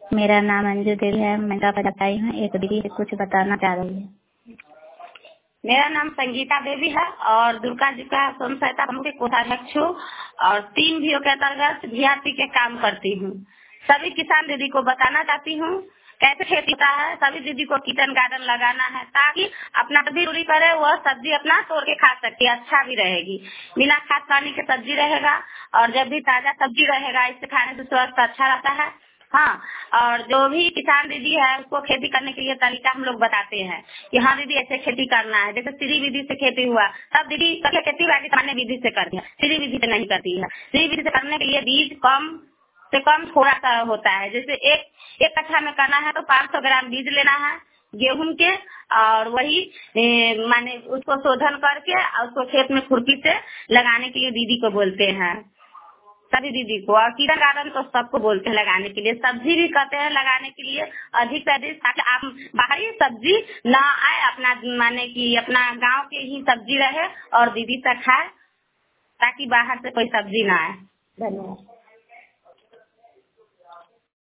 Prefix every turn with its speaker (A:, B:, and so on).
A: मेरा नाम अंजू देवी है। मैं का बताई हूँ, एक दीदी कुछ बताना चाह रही है।
B: मेरा नाम संगीता देवी है और दुर्गा जी का स्वयं सहायता समूह के कोषाध्यक्ष हूँ और 3 VO के अंतर्गत VRP के काम करती हूँ। सभी किसान दीदी को बताना चाहती हूँ कैसे खेती होता है। सभी दीदी को किचन गार्डन लगाना है ताकि अपना भी दूरी करे, वह सब्जी अपना तोड़ के खा सकती है, अच्छा भी रहेगी। बिना खाद पानी के सब्जी रहेगा और जब भी ताजा सब्जी रहेगा, इससे खाने से स्वास्थ्य अच्छा रहता है। हाँ, और जो भी किसान दीदी है उसको खेती करने के लिए तरीका हम लोग बताते हैं कि हाँ दीदी ऐसे खेती करना है। जैसे सीधी विधि से खेती हुआ, सब दीदी खेती बाड़ी सामान्य विधि से करती है, सीधी विधि से नहीं करती है। सीधी विधि से करने के लिए बीज कम से कम थोड़ा सा होता है। जैसे एक कट्ठा में करना है तो 500 ग्राम बीज लेना है गेहूं के, और वही माने उसको शोधन करके और उसको खेत में खुरपी से लगाने के लिए दीदी को बोलते हैं, सभी दीदी को। और किचन गार्डन तो सबको बोलते हैं लगाने के लिए। सब्जी भी कहते हैं लगाने के लिए अधिक से अधिक, ताकि आप बाहरी सब्जी ना आए, अपना माने कि अपना गांव के ही सब्जी रहे और दीदी तक खाए, ताकि बाहर से कोई सब्जी ना आए। धन्यवाद।